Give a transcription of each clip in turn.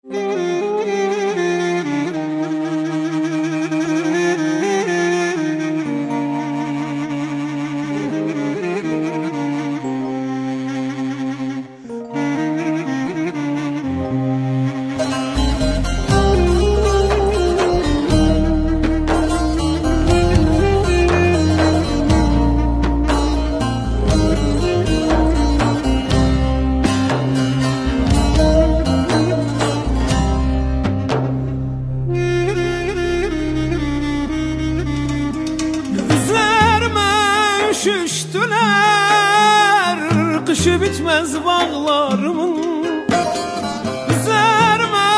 Üşüştüler, kışı bitmez bağlarımın. Üzerime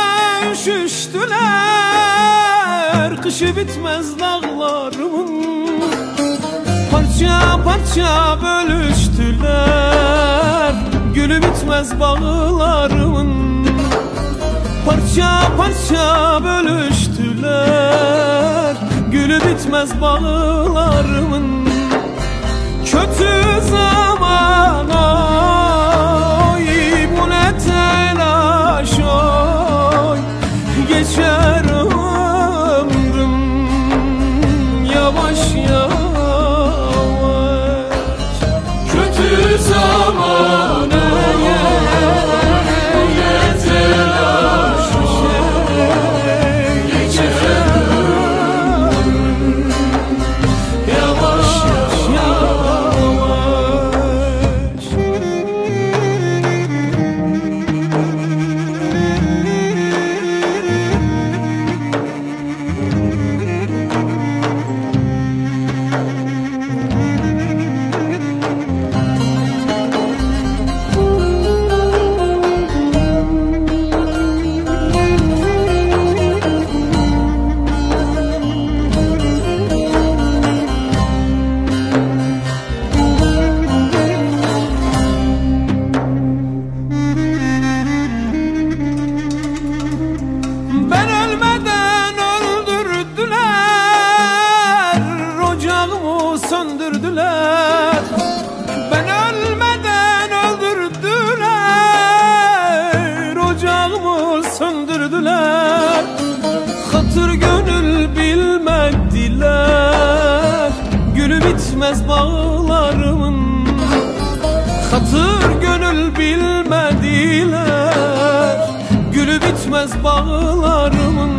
üşüştüler, kışı bitmez dağlarımın. Parça parça bölüştüler, gülü bitmez bağlarımın. Parça parça bölüştüler, gülü bitmez bağlarımın. Kötü zaman oy, bu ne telaş oy, geçer ömrüm yavaş yavaş. Kötü zaman oy, bu ne telaş oy, geçer ömrüm yavaş yavaş. Ben ölmeden öldürdüler, ocağımı söndürdüler. Ben ölmeden öldürdüler, ocağımı söndürdüler. Hatır gönül bilmediler, gülü bitmez bağlarımın. Hatır gönül bilmediler, gülü bitmez bağlarımın.